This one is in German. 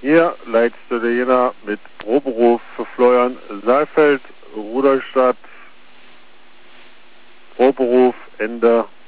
Hier leitete der Jena mit Proberuf für Florian Saalfeld, Rudolstadt, Proberuf Ende